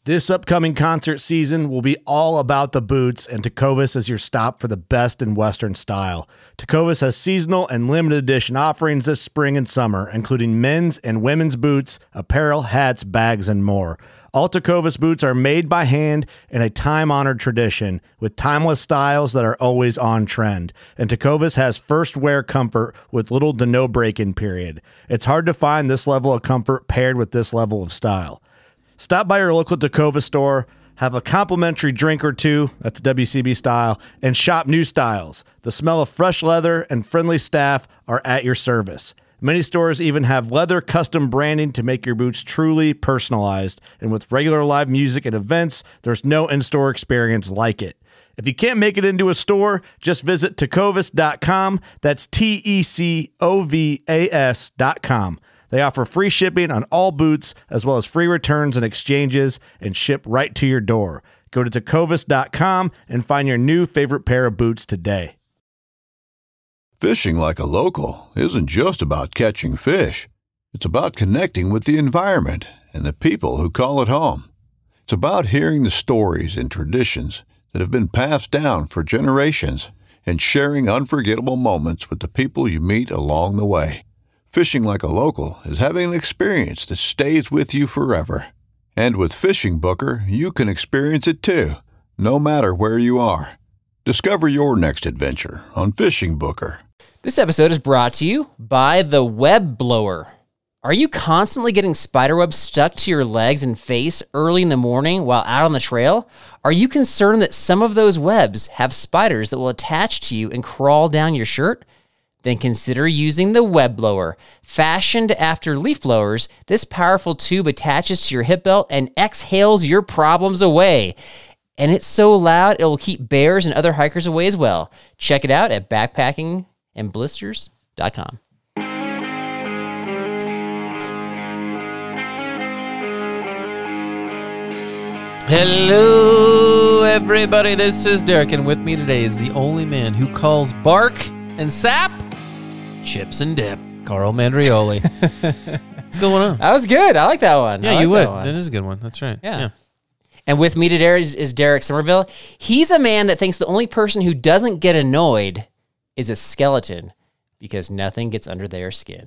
This upcoming concert season will be all about the boots, and Tecovas is your stop for the best in Western style. Tecovas has seasonal and limited edition offerings this spring and summer, including men's and women's boots, apparel, hats, bags, and more. All Tecovas boots are made by hand in a time-honored tradition with timeless styles that are always on trend. And Tecovas has first wear comfort with little to no break-in period. It's hard to find this level of comfort paired with this level of style. Stop by your local Tecovas store, have a complimentary drink or two, that's WCB style, and shop new styles. The smell of fresh leather and friendly staff are at your service. Many stores even have leather custom branding to make your boots truly personalized. And with regular live music and events, there's no in-store experience like it. If you can't make it into a store, just visit tecovas.com. That's TECOVAS.com. They offer free shipping on all boots, as well as free returns and exchanges, and ship right to your door. Go to tecovas.com and find your new favorite pair of boots today. Fishing like a local isn't just about catching fish. It's about connecting with the environment and the people who call it home. It's about hearing the stories and traditions that have been passed down for generations and sharing unforgettable moments with the people you meet along the way. Fishing like a local is having an experience that stays with you forever. And with Fishing Booker, you can experience it too, no matter where you are. Discover your next adventure on Fishing Booker. This episode is brought to you by the Web Blower. Are you constantly getting spiderwebs stuck to your legs and face early in the morning while out on the trail? Are you concerned that some of those webs have spiders that will attach to you and crawl down your shirt? Then consider using the Web Blower. Fashioned after leaf blowers, this powerful tube attaches to your hip belt and exhales your problems away. And it's so loud, it will keep bears and other hikers away as well. Check it out at backpackingandblisters.com. Hello, everybody. This is Derek, and with me today is the only man who calls bark and sap chips and dip, Carl Mandrioli. What's going on? That was good. I like that one. Yeah, you would. That is a good one. That's right. Yeah. And with me today is Derek Somerville. He's a man that thinks the only person who doesn't get annoyed is a skeleton because nothing gets under their skin.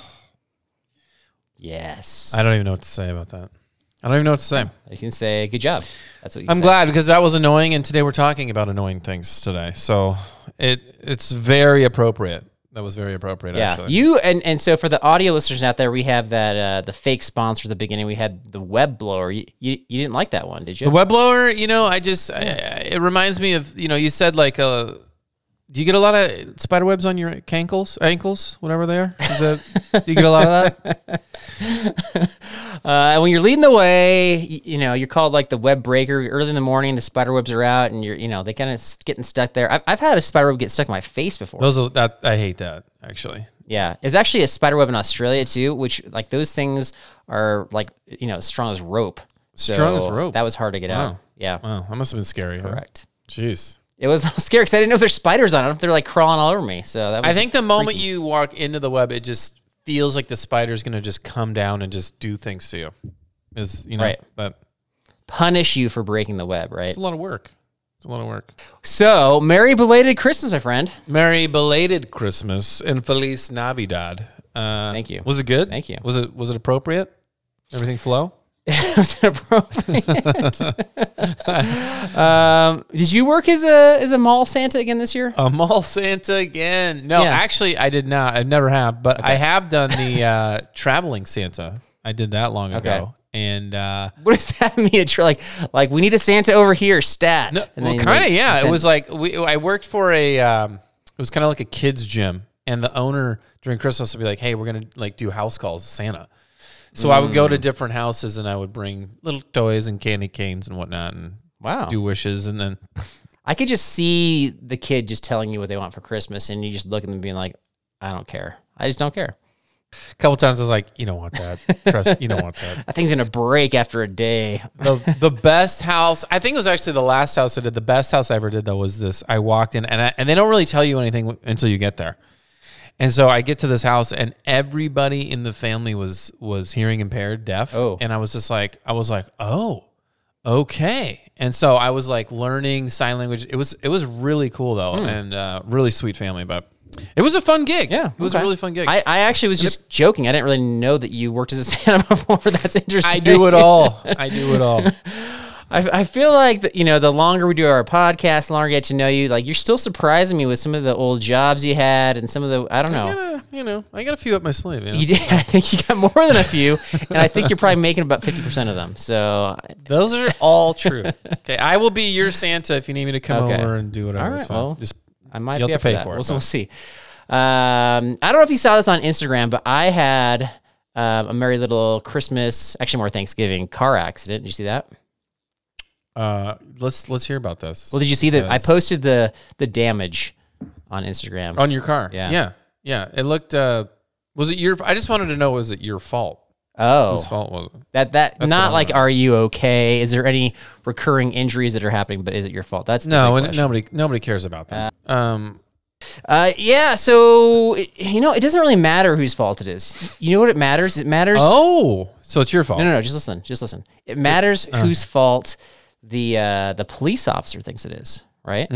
Yes. I don't even know what to say about that. I don't even know what to say. You can say, good job. That's what you can I'm say. glad because that was annoying, and today we're talking about annoying things today. So it's very appropriate. That was very appropriate, actually. You and so for the audio listeners out there, we have that the fake sponsor at the beginning. We had the Web Blower. You didn't like that one, did you? The Web Blower, it reminds me of, you said like, do you get a lot of spider webs on your ankles, whatever they are? Do you get a lot of that? And when you're leading the way, you're called like the web breaker. Early in the morning, the spider webs are out, and they kind of getting stuck there. I've had a spider web get stuck in my face before. I hate that, actually. Yeah, there's actually a spider web in Australia too, which like those things are like as strong as rope. Strong as rope. That was hard to get out. Yeah. Wow, that must have been scary. Correct. Huh? Jeez. It was scary because I didn't know if there's spiders on it. I don't know if they're like crawling all over me. So that was I think the moment you walk into the web, it just feels like the spider's going to just come down and just do things to you. Right. But punish you for breaking the web, right? It's a lot of work. So, Merry belated Christmas, my friend. Merry belated Christmas and Feliz Navidad. Thank you. Was it good? Thank you. Was it appropriate? Everything flow? It was appropriate. Did you work as a mall Santa again this year? A mall Santa again? No, actually, I did not. I never have, but I have done the traveling Santa. I did that long ago. And what does that mean? Like we need a Santa over here, stat. No, well, kind of, yeah. It was like I worked for it was kind of like a kids gym, and the owner during Christmas would be like, "Hey, we're gonna like do house calls to Santa." So I would go to different houses and I would bring little toys and candy canes and whatnot and do wishes. And then I could just see the kid just telling you what they want for Christmas, and you just look at them being like, "I don't care. I just don't care." A couple times I was like, "You don't want that. Trust, you don't want that. That thing's gonna break after a day." The best house, I think it was actually the last house I did. The best house I ever did though was this. I walked in and they don't really tell you anything until you get there. And so I get to this house, and everybody in the family was hearing impaired, deaf. Oh. And I was just like, oh, Okay. And so I was like learning sign language. It was really cool though, and really sweet family. But it was a fun gig. Yeah, it was a really fun gig. I actually was just joking. I didn't really know that you worked as a Santa before. That's interesting. I do it all. I do it all. I feel like the longer we do our podcast, the longer I get to know you. Like you're still surprising me with some of the old jobs you had and some of the I don't know. I got a few up my sleeve. You did. I think you got more than a few, and I think you're probably making about 50% of them. So those are all true. Okay, I will be your Santa if you need me to come over and do whatever. All right. Well, just I might be have to pay for it. We'll see. I don't know if you saw this on Instagram, but I had a merry little Christmas, actually more Thanksgiving car accident. Did you see that? Let's hear about this. Well, did you see that? I posted the damage on Instagram on your car. Yeah. It looked. Was it your? I just wanted to know. Was it your fault? Oh, whose fault was it? That's not like, are you okay? Is there any recurring injuries that are happening? But is it your fault? That's the big question. Nobody cares about that. Yeah. So it doesn't really matter whose fault it is. You know what it matters? It matters. Oh, so it's your fault. No. Just listen. It matters whose fault the police officer thinks it is, right?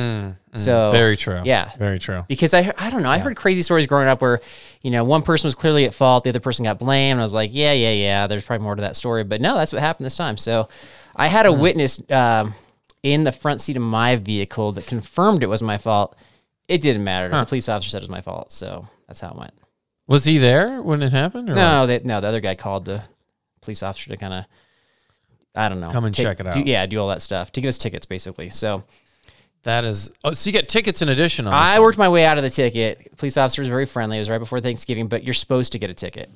So very true. Yeah, very true. Because I don't know. I heard crazy stories growing up where one person was clearly at fault, the other person got blamed. And I was like, yeah. There's probably more to that story, but no, that's what happened this time. So I had a witness in the front seat of my vehicle that confirmed it was my fault. It didn't matter. The police officer said it was my fault, so that's how it went. Was he there when it happened? Or no, the other guy called the police officer to kind of, I don't know, come and check it out. Do all that stuff to give us tickets, basically. So that is. Oh, so you get tickets in addition. I worked my way out of the ticket. Police officer was very friendly. It was right before Thanksgiving, but you're supposed to get a ticket.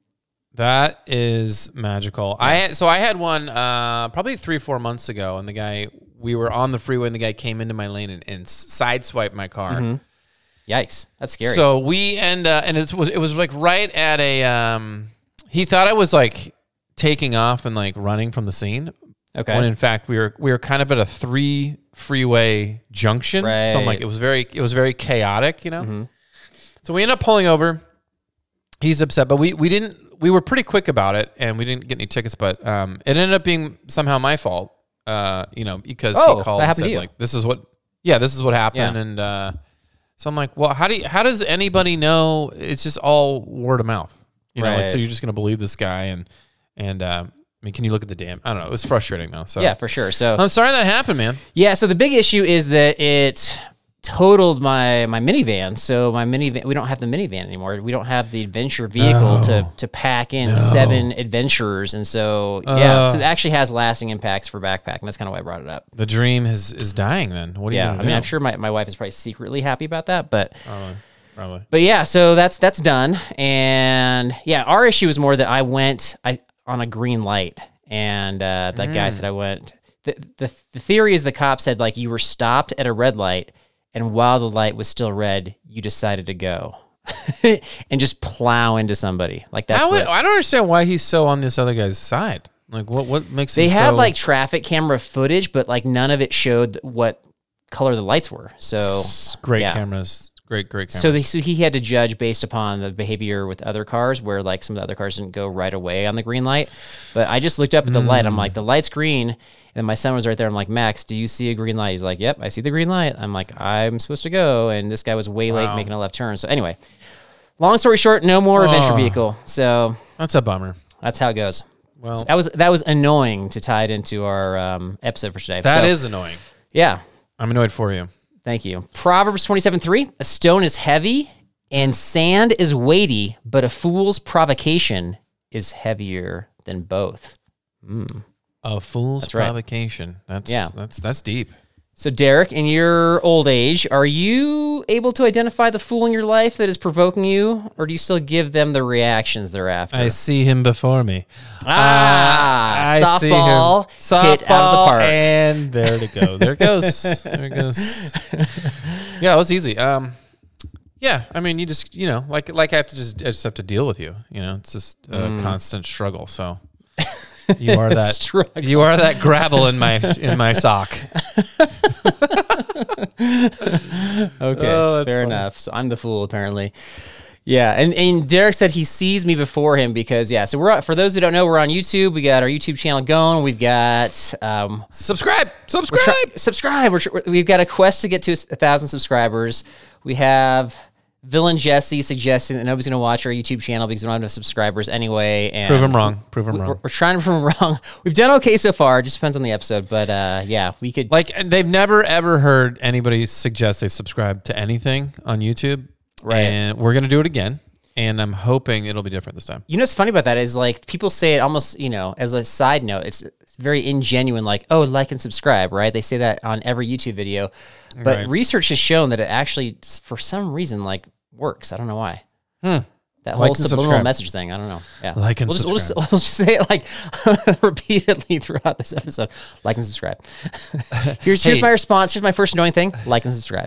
That is magical. Yeah. I had one probably 3-4 months ago, and we were on the freeway, and the guy came into my lane and sideswiped my car. Mm-hmm. Yikes, that's scary. So we and it was like right at a. He thought I was like taking off and like running from the scene. Okay. When in fact we were kind of at a 3 freeway junction. Right. So I'm like it was very chaotic, Mm-hmm. So we ended up pulling over. He's upset, but we were pretty quick about it and we didn't get any tickets, but it ended up being somehow my fault. Because he called and said like this is what happened. Yeah. And so I'm like, well, how does anybody know? It's just all word of mouth. Like, so you're just gonna believe this guy and I mean, can you look at the damn? I don't know. It was frustrating though. So yeah, for sure. So I'm sorry that happened, man. Yeah. So the big issue is that it totaled my minivan. So my minivan, we don't have the minivan anymore. We don't have the adventure vehicle to pack in 7 adventurers. And so so it actually has lasting impacts for backpacking. That's kind of why I brought it up. The dream is dying. Then what do you? I mean, I'm sure my wife is probably secretly happy about that, but. Probably. But yeah, so that's done. And yeah, our issue is more that I went on a green light, and that guy said I went. The theory is the cop said like you were stopped at a red light, and while the light was still red, you decided to go and just plow into somebody. Like that's. I don't understand why he's so on this other guy's side. Like what makes they had like traffic camera footage, but like none of it showed what color the lights were. So great cameras. Great cameras. So he had to judge based upon the behavior with other cars, where like some of the other cars didn't go right away on the green light. But I just looked up at the light. I'm like, the light's green. And then my son was right there. I'm like, Max, do you see a green light? He's like, yep, I see the green light. I'm like, I'm supposed to go. And this guy was way late making a left turn. So anyway, long story short, no more adventure vehicle. So that's a bummer. That's how it goes. Well, so that was annoying to tie it into our episode for today. That is annoying. Yeah. I'm annoyed for you. Thank you. Proverbs 27:3, a stone is heavy and sand is weighty, but a fool's provocation is heavier than both. A fool's provocation. That's deep. So Derek, in your old age, are you able to identify the fool in your life that is provoking you, or do you still give them the reactions they're after? I see him before me. I softball see him. Hit out of the park. And there it goes. There it goes. There it goes. Yeah, it was easy. Yeah, I mean, you just, like I just have to deal with you. It's just a constant struggle. So you are that you are that gravel in my sock. Okay, fair enough. So I'm the fool apparently. Yeah, and Derek said he sees me before him because so we're for those who don't know, we're on YouTube. We got our YouTube channel going. We've got subscribe. We've got a quest to get to 1,000 subscribers. We have Villain Jesse suggesting that nobody's going to watch our YouTube channel because we don't have enough subscribers anyway. And prove him wrong. We're trying to prove him wrong. We've done okay so far. It just depends on the episode, but we could they've never ever heard anybody suggest they subscribe to anything on YouTube. Right. And we're going to do it again. And I'm hoping it'll be different this time. You know what's funny about that is like people say it almost, as a side note, it's very ingenuine, like, oh, like and subscribe, right? They say that on every YouTube video. But research has shown that it actually, for some reason, like works. I don't know why. That whole subliminal message thing. I don't know. Yeah. Like and subscribe. We'll just say it like repeatedly throughout this episode. Like and subscribe. Here's my response. Here's my first annoying thing. Like and subscribe.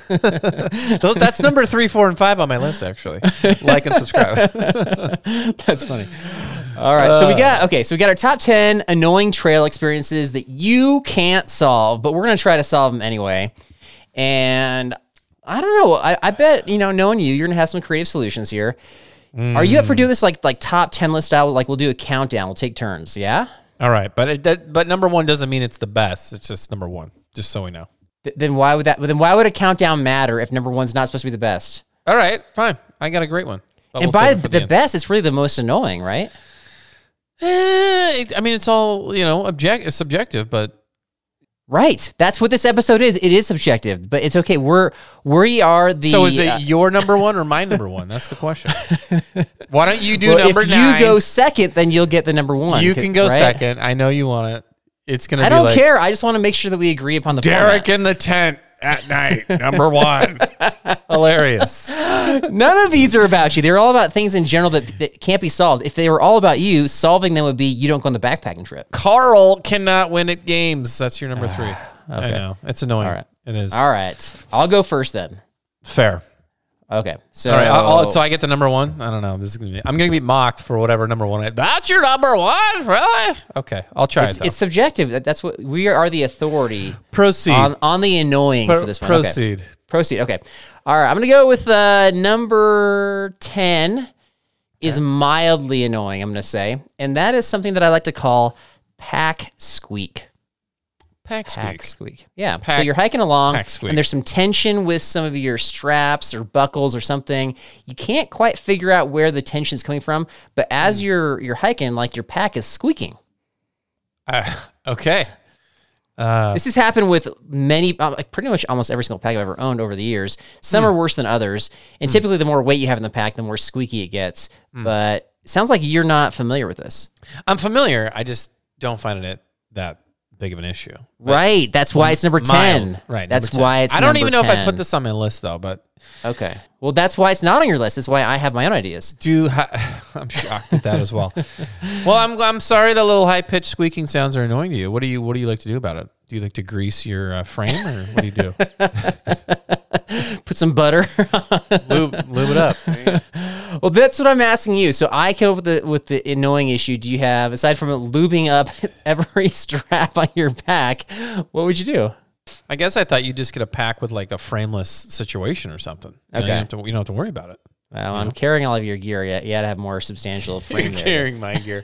That's number 3, 4, and 5 on my list, actually. Like and subscribe. That's funny. All right. So we got our top 10 annoying trail experiences that you can't solve, but we're going to try to solve them anyway. And I don't know. I bet, knowing you're going to have some creative solutions here. Are you up for doing this like top 10 list style? Like we'll do a countdown. We'll take turns. Yeah. All right. But number 1 doesn't mean it's the best. It's just number 1, just so we know. Then why would a countdown matter if number 1's not supposed to be the best? All right, fine. I got a great one. And by the best, it's really the most annoying, right? I mean, it's all, subjective, but. Right. That's what this episode is. It is subjective, but it's okay. We are the. So is it your number 1 or my number 1? That's the question. Why don't you do number 9? If you go second, then you'll get the number 1. You can go second. I know you want it. It's going to be I don't care. I just want to make sure that we agree upon the Derek format. in the tent at night, number 1. Hilarious. None of these are about you. They're all about things in general that can't be solved. If they were all about you, solving them would be you don't go on the backpacking trip. Carl cannot win at games. That's your number 3. Okay. I know. It's annoying. All right. It is. All right. I'll go first then. Fair. Okay. So, all right. So I get the number 1. I don't know. I'm going to be mocked for whatever number 1. That's your number 1, really? Okay, I'll try it. It's subjective. That's what we are the authority. Proceed on the annoying for this one. Proceed. Okay. Proceed. Okay. All right. I'm going to go with number 10 is mildly annoying. I'm going to say, and that is something that I like to call pack squeak. Pack squeak. Yeah. So you're hiking along and there's some tension with some of your straps or buckles or something. You can't quite figure out where the tension is coming from, but as you're hiking, like your pack is squeaking. Okay. This has happened with many, like pretty much almost every single pack I've ever owned over the years. Some are worse than others. And typically the more weight you have in the pack, the more squeaky it gets. But it sounds like you're not familiar with this. I'm familiar. I just don't find it that big of an issue. Right. That's why it's number 10. Right. That's why it's I don't number even know 10. if I put this on my list, though, but. Okay. Well, that's why it's not on your list. That's why I have my own ideas. I'm shocked at that as well. Well, I'm sorry the little high-pitched squeaking sounds are annoying to you. What do you like to do about it? Do you like to grease your frame, or what do you do? Put some butter. lube it up. Well, that's what I'm asking you. So I came up with the annoying issue. Do you have, aside from lubing up every strap on your pack, what would you do? I guess I thought you'd just get a pack with like a frameless situation or something. Okay. You don't have to worry about it. Well, I'm carrying all of your gear. You got to have more substantial frame. You're carrying my gear.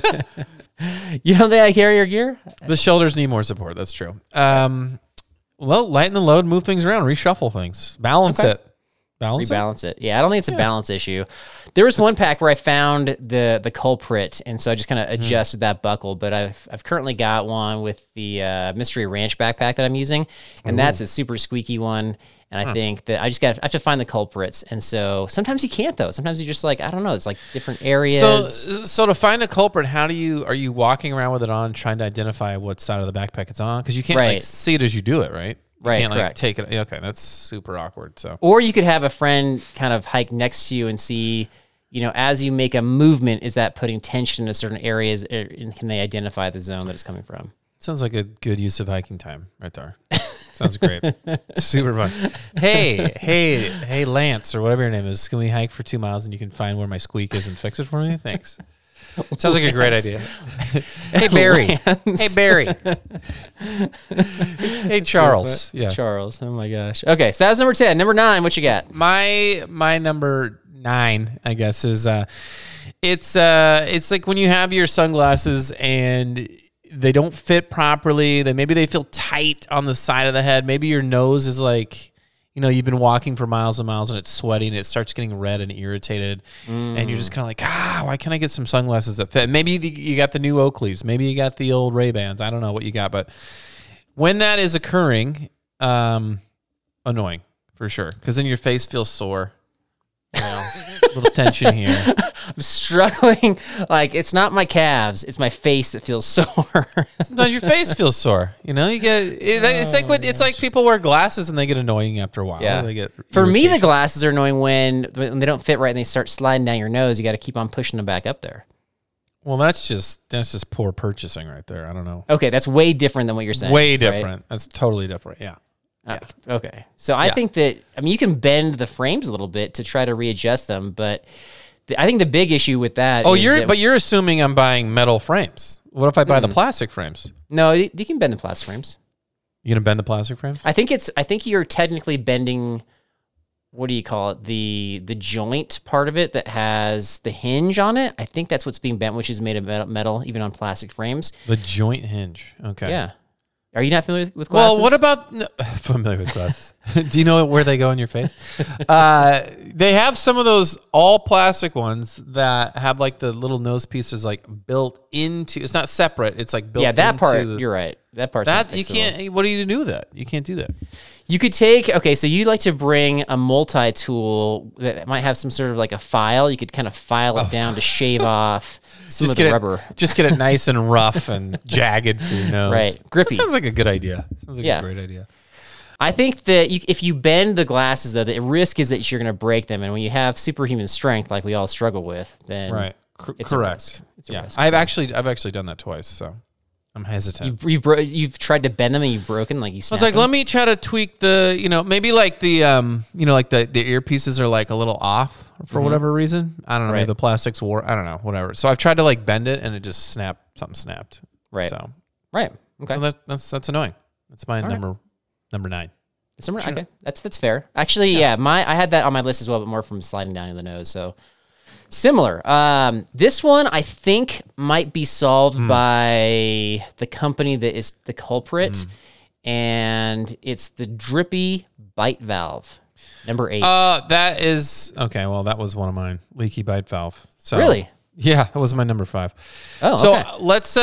You don't think I carry your gear? The shoulders need more support. That's true. Well, lighten the load, move things around, reshuffle things, balance it. Rebalance it. Yeah, I don't think it's a balance issue. There was one pack where I found the culprit, and so I just kind of adjusted that buckle. But I've currently got one with the Mystery Ranch backpack that I'm using, and that's a super squeaky one. And I think that I have to find the culprits. And so sometimes you can't, though. Sometimes you just like, I don't know, it's like different areas. So to find a culprit, are you walking around with it on, trying to identify what side of the backpack it's on? Because you can't like see it as you do it, right? You can't correct. Like take it. Okay, that's super awkward. So, or you could have a friend kind of hike next to you and see, as you make a movement, is that putting tension in certain areas, and can they identify the zone that it's coming from? Sounds like a good use of hiking time right there. Sounds great. Super fun. Hey, Lance, or whatever your name is. Can we hike for 2 miles and you can find where my squeak is and fix it for me? Thanks. Sounds like a great idea. Hey, Barry. Lance. Hey, Barry. Hey, Charles. Yeah. Charles. Oh, my gosh. Okay, so that was number 10. Number 9, what you got? My number 9, I guess, is it's like when you have your sunglasses and they don't fit properly. Maybe they feel tight on the side of the head. Maybe your nose is like, you've been walking for miles and miles and it's sweaty and it starts getting red and irritated. And you're just kind of like, why can't I get some sunglasses that fit? Maybe you got the new Oakleys. Maybe you got the old Ray-Bans. I don't know what you got. But when that is occurring, annoying for sure. Because then your face feels sore. A little tension here. I'm struggling. Like, it's not my calves, it's my face that feels sore. Sometimes your face feels sore. You get it's like people wear glasses and they get annoying after a while. Yeah. They get For me, the irritation. glasses are annoying when they don't fit right and they start sliding down your nose. You got to keep on pushing them back up there. Well, that's just poor purchasing right there. I don't know. Okay, that's way different than what you're saying. Way right? different. That's totally different. Yeah. Okay. So I think that, you can bend the frames a little bit to try to readjust them, but I think the big issue with that you're assuming I'm buying metal frames. What if I buy the plastic frames? No, you can bend the plastic frames. You gonna bend the plastic frames? I think you're technically bending, what do you call it? The joint part of it that has the hinge on it. I think that's what's being bent, which is made of metal, even on plastic frames. The joint hinge. Okay. Yeah. Are you not familiar with glasses? Well, what about familiar with glasses? Do you know where they go in your face? They have some of those all plastic ones that have like the little nose pieces like built into. It's not separate. It's like built. Yeah, that into part. You're right. That part. That you can't. What do you do with that? You can't do that. You could take. Okay, so you like to bring a multi-tool that might have some sort of like a file. You could kind of file it down to shave off some of the rubber. Just get it nice and rough and jagged for your nose. Right, grippy. That sounds like a good idea. Sounds like a great idea. I think that if you bend the glasses, though, the risk is that you're going to break them. And when you have superhuman strength, like we all struggle with, then it's correct. It's a risk. I've actually done that twice, so I'm hesitant. You've tried to bend them and you've broken, like you I was like, let me try to tweak the, maybe like the, like the earpieces are like a little off for whatever reason. I don't know. Maybe the plastic's wore. I don't know. Whatever. So I've tried to like bend it and it just snapped. Something snapped. Right. So right. Okay. So that's annoying. That's my number 9. It's number 9. Okay. That's fair. Actually, I had that on my list as well, but more from sliding down in the nose. So similar. This one I think might be solved by the company that is the culprit, and it's the drippy bite valve. Number 8. That is okay. Well, that was one of mine. Leaky bite valve. So really? Yeah, that was my number 5. Oh, so okay. let's.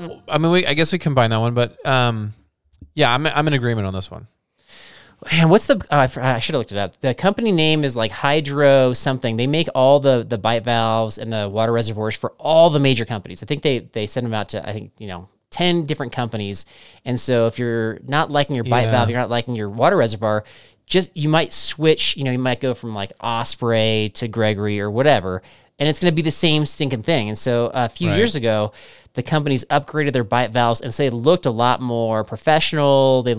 I guess we combine that one, but yeah, I'm in agreement on this one. Man, what's the? I should have looked it up. The company name is like Hydro something. They make all the bite valves and the water reservoirs for all the major companies. I think they send them out to 10 different companies. And so if you're not liking your bite valve, you're not liking your water reservoir, you might switch. You might go from like Osprey to Gregory or whatever, and it's going to be the same stinking thing. And so a few years ago, the companies upgraded their bite valves, and so they looked a lot more professional. They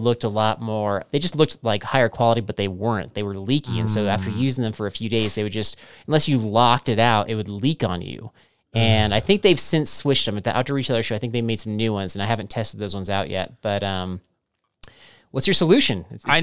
just looked like higher quality, but they weren't. They were leaky. And so after using them for a few days, they would just, unless you locked it out, it would leak on you. And I think they've since switched them. At the Outdoor Retailer Show, I think they made some new ones, and I haven't tested those ones out yet. But what's your solution? I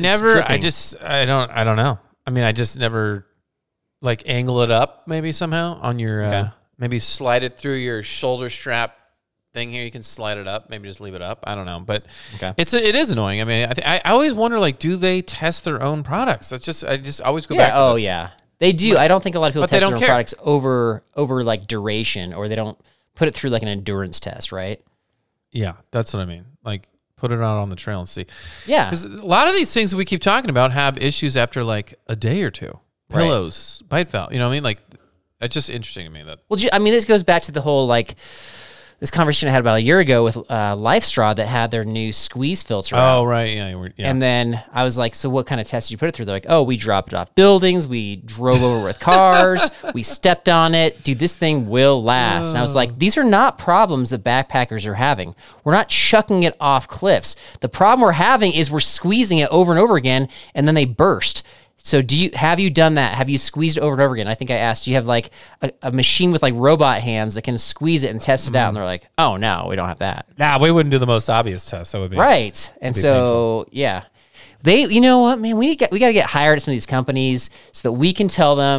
don't know. I mean, I just never like angle it up maybe somehow on your, maybe slide it through your shoulder strap thing here. You can slide it up, maybe just leave it up. I don't know, but it is annoying. I mean, I always wonder, like, do they test their own products? I just always go back to this. Yeah. They do. I don't think a lot of people test their own care. products over like duration, or they don't put it through like an endurance test, right? Yeah, that's what I mean. Like, put it out on the trail and see. Yeah. Because a lot of these things that we keep talking about have issues after like a day or two. Pillows, bite valve. You know what I mean? Like, it's just interesting to me that. Well, I mean, this goes back to the whole like this conversation I had about a year ago with LifeStraw that had their new squeeze filter. Oh, right. Yeah. And then I was like, so what kind of test did you put it through? They're like, oh, we dropped it off buildings. We drove over with cars. We stepped on it. Dude, this thing will last. And I was like, these are not problems that backpackers are having. We're not chucking it off cliffs. The problem we're having is we're squeezing it over and over again, and then they burst. So have you done that? Have you squeezed it over and over again? I think I asked, do you have like a machine with like robot hands that can squeeze it and test it out? And they're like, oh no, we don't have that. Nah, we wouldn't do the most obvious test. That would be right. And so, you know what, man, we got to get hired at some of these companies so that we can tell them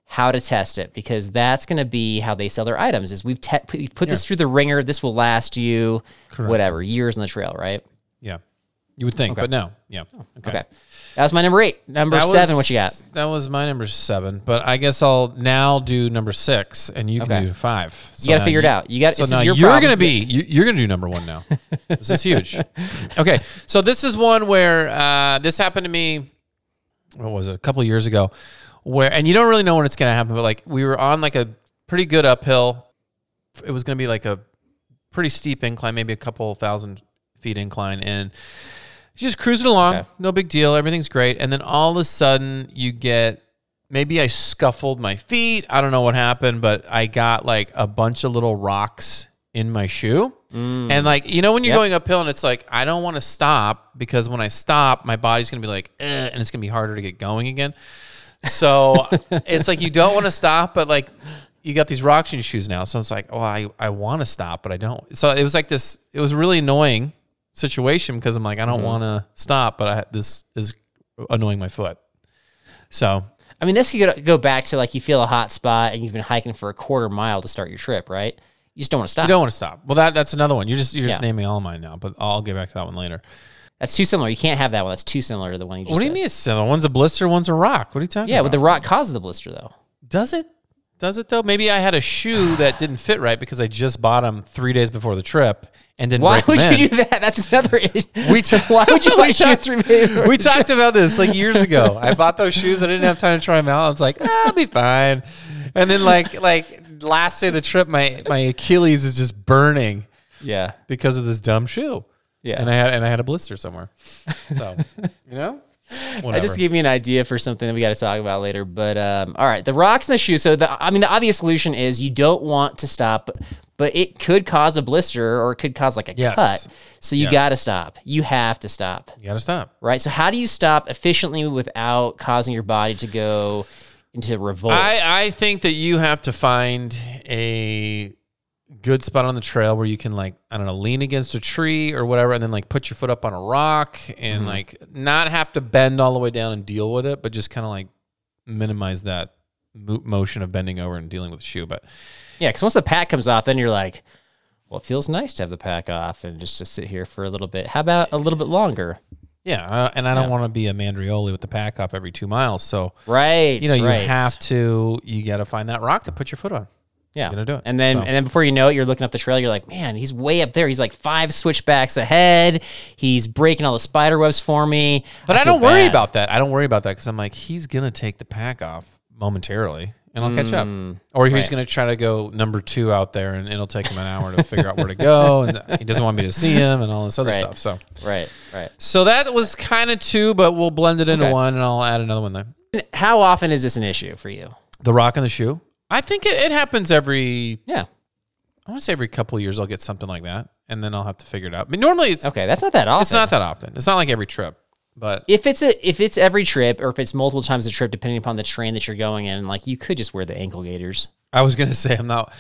how to test it, because that's going to be how they sell their items. Is we've put this through the ringer. This will last you whatever years on the trail, right? Yeah, you would think, but no. Yeah. Okay. That was my number 8. Number 7, what you got? That was my number 7, but I guess I'll now do number 6, and you can do 5. So you got to figure it out. You got. So now you're going to you're going to do number 1 now. This is huge. Okay, so this is one where this happened to me. What was it? A couple years ago, and you don't really know when it's going to happen, but like we were on like a pretty good uphill. It was going to be like a pretty steep incline, maybe a couple thousand feet incline, and just cruising along, no big deal, everything's great. And then all of a sudden you get, maybe I scuffled my feet, I don't know what happened, but I got like a bunch of little rocks in my shoe. And like, you know, when you're going uphill and it's like, I don't want to stop, because when I stop, my body's going to be like, and it's going to be harder to get going again. So it's like, you don't want to stop, but like, you got these rocks in your shoes now. So it's like, oh, I want to stop, but I don't. So it was like this, it was really annoying situation, because I'm like, I don't want to stop, but this is annoying my foot. So, I mean, this could go back to like you feel a hot spot and you've been hiking for a quarter mile to start your trip, right? You just don't want to stop. You don't want to stop. Well, that's another one. You're just naming all of mine now, but I'll get back to that one later. That's too similar. You can't have that one. That's too similar to the one you just What do you mean it's similar? One's a blister, one's a rock. What are you talking about? Yeah, but the rock causes the blister, though. Does it? Does it, though? Maybe I had a shoe that didn't fit right because I just bought them 3 days before the trip and didn't break them in. Why would you do that? That's another issue. Why would you buy shoes 3 days before? We talked about this like years ago. I bought those shoes. I didn't have time to try them out. I was like, I'll be fine. And then like last day of the trip, my Achilles is just burning. Yeah. Because of this dumb shoe. Yeah. And I had a blister somewhere. So, you know? Whatever. I just gave me an idea for something that we got to talk about later. But all right, the rocks in the shoe. So the obvious solution is you don't want to stop, but it could cause a blister or it could cause like a cut. So you got to stop. You have to stop. You got to stop. Right. So how do you stop efficiently without causing your body to go into revolt? I think that you have to find a good spot on the trail where you can, like, I don't know, lean against a tree or whatever, and then like put your foot up on a rock and like not have to bend all the way down and deal with it, but just kind of like minimize that motion of bending over and dealing with the shoe. But yeah, because once the pack comes off, then you're like, well, it feels nice to have the pack off and just to sit here for a little bit. How about a little bit longer? Yeah, and I don't want to be a Mandrioli with the pack off every 2 miles. So right, you know, you got to find that rock to put your foot on. Yeah, gonna do it. And then before you know it, you're looking up the trail. You're like, man, he's way up there. He's like 5 switchbacks ahead. He's breaking all the spider webs for me. But I don't worry about that. I don't worry about that because I'm like, he's gonna take the pack off momentarily, and I'll catch up. Or he's gonna try to go number 2 out there, and it'll take him an hour to figure out where to go, and he doesn't want me to see him, and all this other stuff. So right. So that was kind of 2, but we'll blend it into 1, and I'll add another one there. How often is this an issue for you? The rock in the shoe. I think it happens every. Yeah. I want to say every couple of years I'll get something like that, and then I'll have to figure it out. But normally it's okay. That's not that often. It's not that often. It's not like every trip. But if it's every trip, or if it's multiple times a trip, depending upon the terrain that you're going in, like you could just wear the ankle gaiters. I was gonna say I'm not.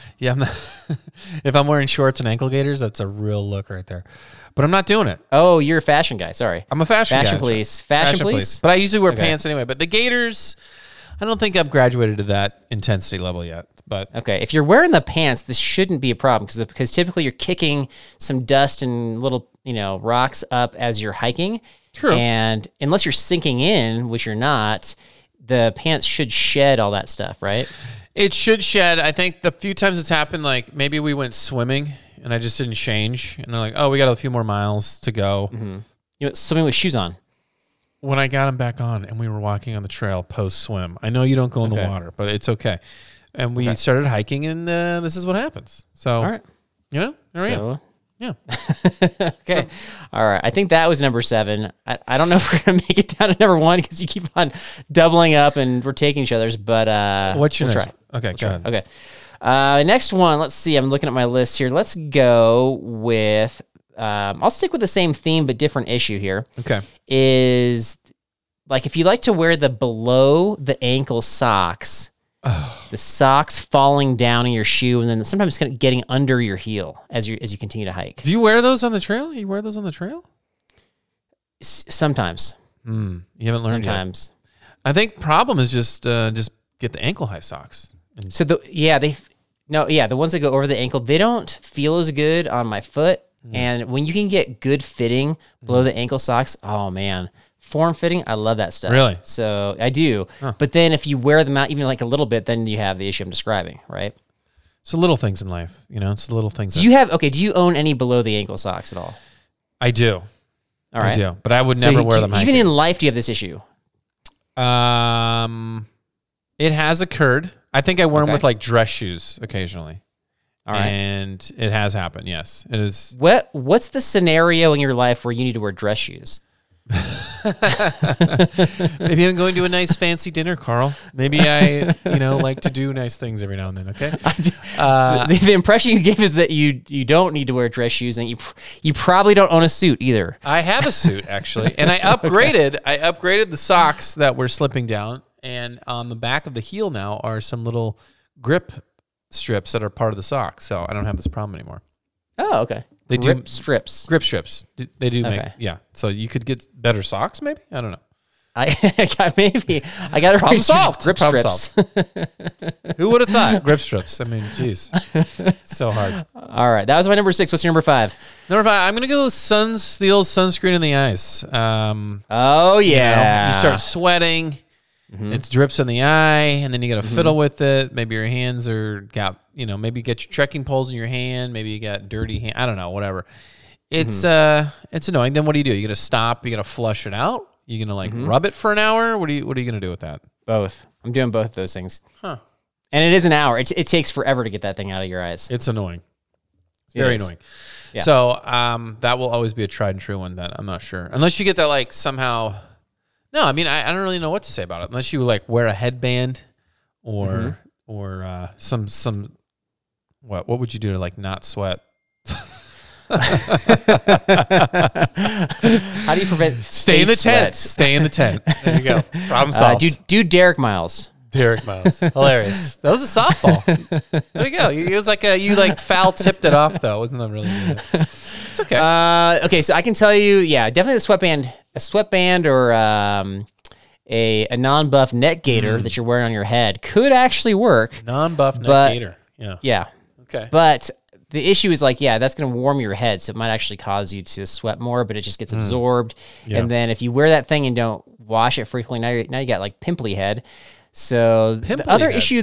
If I'm wearing shorts and ankle gaiters, that's a real look right there. But I'm not doing it. Oh, you're a fashion guy. Sorry, I'm a fashion police. Fashion police. But I usually wear pants anyway. But the gaiters, I don't think I've graduated to that intensity level yet. But okay, if you're wearing the pants, this shouldn't be a problem because typically you're kicking some dust and little rocks up as you're hiking. True. And unless you're sinking in, which you're not, the pants should shed all that stuff, right? It should shed. I think the few times it's happened, like maybe we went swimming and I just didn't change, and they're like, "Oh, we got a few more miles to go." Mm-hmm. Swimming with shoes on. When I got them back on and we were walking on the trail post swim, I know you don't go in the water, but it's okay. And we started hiking, and this is what happens. So, all right, there I am. Yeah. Okay. All right. I think that was number 7. I don't know if we're going to make it down to number 1 because you keep on doubling up and we're taking each other's, but what's your next? Try. Okay, go ahead. Okay. Next one, let's see. I'm looking at my list here. Let's go with, I'll stick with the same theme, but different issue here. Okay. Is like if you like to wear the below the ankle socks, the socks falling down in your shoe, and then sometimes kind of getting under your heel as you continue to hike. Do you wear those on the trail? You wear those on the trail? Sometimes. You haven't learned Sometimes. yet. I think problem is just get the ankle high socks. And So the ones that go over the ankle, they don't feel as good on my foot. And when you can get good fitting below the ankle socks, oh man, form fitting, I love that stuff. Really? So I do. But then if you wear them out even like a little bit, then you have the issue I'm describing, right? So little things in life, it's the little things. Do you own any below the ankle socks at all? I do. All right. I do, but I would never wear them hiking. Even in life, do you have this issue? It has occurred. I think I wear them with like dress shoes occasionally. All right. And it has happened. Yes, it is. What's the scenario in your life where you need to wear dress shoes? Maybe I'm going to a nice fancy dinner, Carl. Maybe I, like to do nice things every now and then. Okay. The impression you gave is that you don't need to wear dress shoes, and you probably don't own a suit either. I have a suit actually, and I upgraded the socks that were slipping down, and on the back of the heel now are some little grip strips that are part of the sock, so I don't have this problem anymore. Oh, okay. They grip do strips. Grip strips. They do Okay. make, yeah. So you could get better socks, maybe. I don't know. I got to Problem solved. Grip Problem strips. Who would have thought grip strips? I mean, geez, it's so hard. All right, that was my number 6. What's your number 5? Number 5. I'm gonna go the old sunscreen in the eyes. Oh yeah, you start sweating. It drips in the eye, and then you got to fiddle with it. Maybe your hands maybe you get your trekking poles in your hand. Maybe you got dirty hand. I don't know, whatever. It's annoying. Then what do? You got to stop. You got to flush it out. You gonna rub it for an hour? What are you gonna do with that? Both. I'm doing both of those things. Huh. And it is an hour. It takes forever to get that thing out of your eyes. It's annoying. It's very annoying. Yeah. So that will always be a tried and true one. That I'm not sure, unless you get that somehow. No, I mean I don't really know what to say about it unless you wear a headband or some what would you do to not sweat? How do you prevent Stay in the tent. Stay in the tent. There you go. Problem solved. Do Derek Miles. Derek Miles. Hilarious. That was a softball. There you go. It was you foul tipped it off though. Wasn't that really good? It's okay. Okay, so I can tell you, definitely a sweatband or a non-buff net gaiter that you're wearing on your head could actually work. Non-buff net gaiter. Yeah. Yeah. Okay. But the issue is that's going to warm your head, so it might actually cause you to sweat more, but it just gets absorbed. Yeah. And then if you wear that thing and don't wash it frequently, now you got pimply head. So the other issue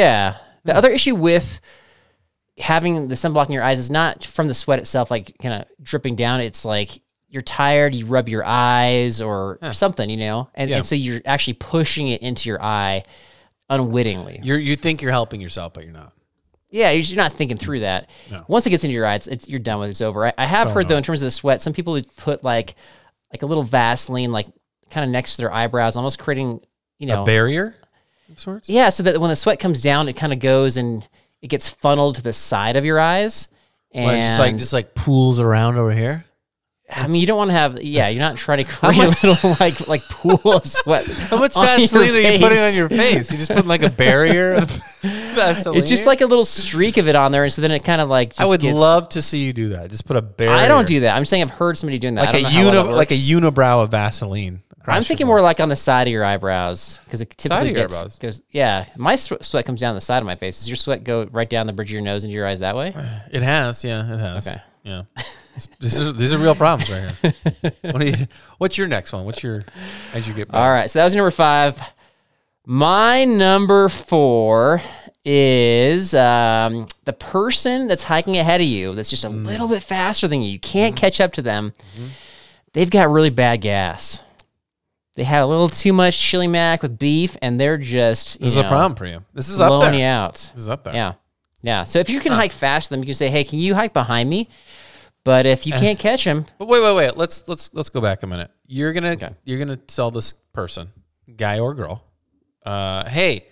with having the sunblock in your eyes is not from the sweat itself, kind of dripping down. It's you're tired, you rub your eyes or something, and so you're actually pushing it into your eye unwittingly. You think you're helping yourself, but you're not. Yeah, you're not thinking through that. No. Once it gets into your eye, you're done with it. It's over. I have heard, though, in terms of the sweat, some people would put like a little Vaseline kind of next to their eyebrows, almost creating, a barrier of sorts? Yeah, so that when the sweat comes down, it kind of goes and it gets funneled to the side of your eyes. And just pools around over here? I mean, you don't want to have, you're not trying to create a little pool of sweat. How much Vaseline are you putting on your face? You just putting a barrier of Vaseline? It's just a little streak of it on there, and so then it kind of I would love to see you do that. Just put a barrier. I don't do that. I'm saying I've heard somebody doing that. Like a unibrow of Vaseline. I'm thinking more on the side of your eyebrows because it typically goes. Yeah, my sweat comes down the side of my face. Does your sweat go right down the bridge of your nose into your eyes that way? It has. Yeah, it has. Okay. Yeah. These are real problems right here. What's your next one? How'd you get back? All right, so that was number 5. My number 4 is the person that's hiking ahead of you that's just a little bit faster than you. You can't catch up to them. They've got really bad gas. They had a little too much chili mac with beef, and they're just This is a problem for you. This is up there. Blowing you out. This is up there. Yeah. Yeah. So if you can hike faster than them, you can say, hey, can you hike behind me? But if you can't catch him. But wait. Let's go back a minute. You're gonna tell this person, guy or girl, hey,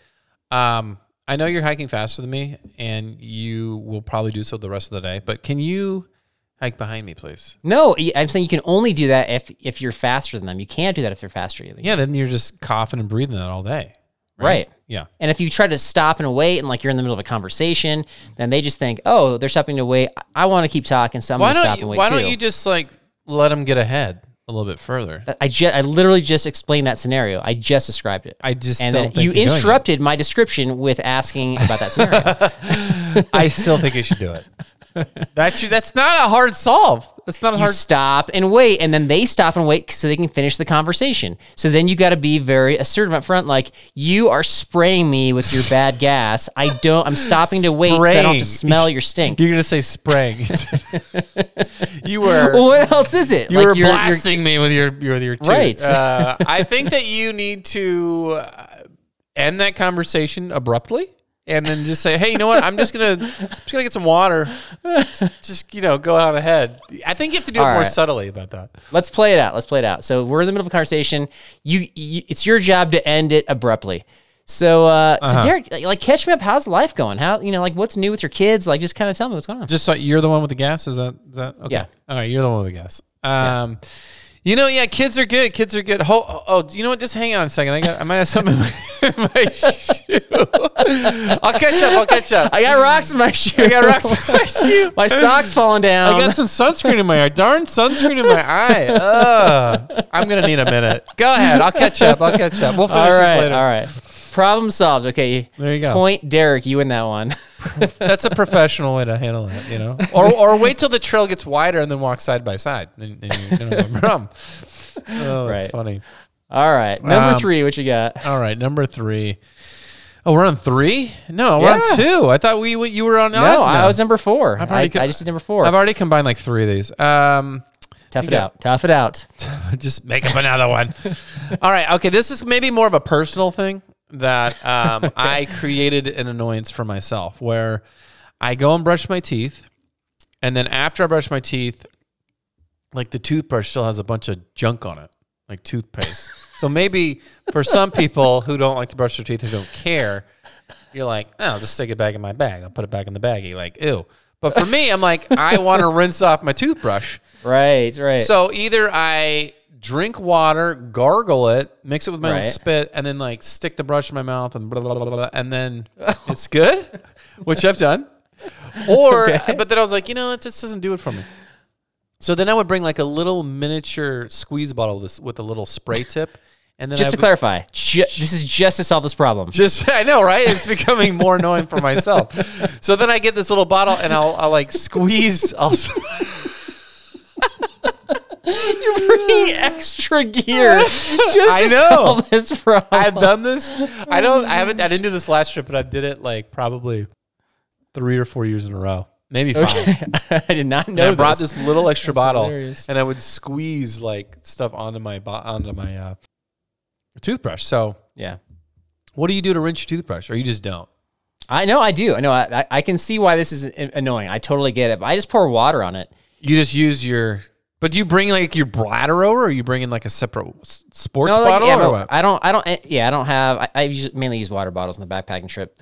I know you're hiking faster than me, and you will probably do so the rest of the day, but can you hike behind me, please? No, I'm saying you can only do that if you're faster than them. You can't do that if they're faster than you. Yeah, then you're just coughing and breathing that all day. Right. Yeah. And if you try to stop and wait and you're in the middle of a conversation, then they just think, oh, they're stopping to wait. I want to keep talking, so I'm going to stop and wait too. Why don't you just let them get ahead? a little bit further. I literally just explained that scenario. I just described it. I just and don't then think you you're doing interrupted my description with asking about that scenario. it. I still think you should do it. That's not a hard solve. That's not a You hard. stop and wait, and then they stop and wait so they can finish the conversation. So then you got to be very assertive up front, like, you are spraying me with your bad gas. I'm stopping to wait so I don't have to smell your stink. You're gonna say spraying. You were. Well, what else is it? You were blasting me with your tooth. Right. I think that you need to end that conversation abruptly. And then just say, hey, you know what? I'm just gonna get some water. Just go out ahead. I think you have to do it more subtly about that. Let's play it out. So we're in the middle of a conversation. It's your job to end it abruptly. So, so Derek, like, catch me up. How's life going? How, like, what's new with your kids? Like, just kind of tell me what's going on. Just so you're the one with the gas. Is that okay? Yeah. All right, you're the one with the gas. Kids are good. Kids are good. You know what? Just hang on a second. I might have something in my shoe. I'll catch up. I got rocks in my shoe. My sock's falling down. I got some sunscreen in my eye. Darn sunscreen in my eye. I'm going to need a minute. Go ahead. I'll catch up. We'll finish this later. All right. Problem solved. Okay. There you go. Point Derek, you win that one. That's a professional way to handle it, Or wait till the trail gets wider and then walk side by side. Then you know the problem. Oh, that's funny. All right. Number 3, what you got? All right, number 3. Oh, we're on 3? No, we're on 2. I thought you were on odds. No, I was number 4. I just did number 4. I've already combined like 3 of these. Tough it out. Just make up another one. All right. Okay. This is maybe more of a personal thing that I created an annoyance for myself, where I go and brush my teeth, and then after I brush my teeth, like, the toothbrush still has a bunch of junk on it, like toothpaste. So maybe for some people who don't like to brush their teeth or don't care, you're like, oh, I'll just stick it back in my bag. I'll put it back in the baggie. Like, ew. But for me, I'm like, I want to rinse off my toothbrush. Right. So either I drink water, gargle it, mix it with my own spit, and then, like, stick the brush in my mouth and blah, blah, blah, blah, and then it's good, which I've done. Or, but then I was like, it just doesn't do it for me. So then I would bring, like, a little miniature squeeze bottle with a little spray tip. And then just to clarify, this is just to solve this problem. I know, right? It's becoming more annoying for myself. So then I get this little bottle and I'll like squeeze. You're bringing extra gear just to solve this problem. I've done this. I didn't do this last trip, but I did it like probably 3 or 4 years in a row. Maybe 5. I did not know. I brought this little extra bottle, hilarious. And I would squeeze like stuff onto my toothbrush. So yeah, what do you do to rinse your toothbrush, or you just don't? I know I do. I know I can see why this is annoying. I totally get it. But I just pour water on it. You just use your. But do you bring like your bladder over, or are you bringing like a separate sports bottle, or what? I don't have. I mainly use water bottles on the backpacking trip.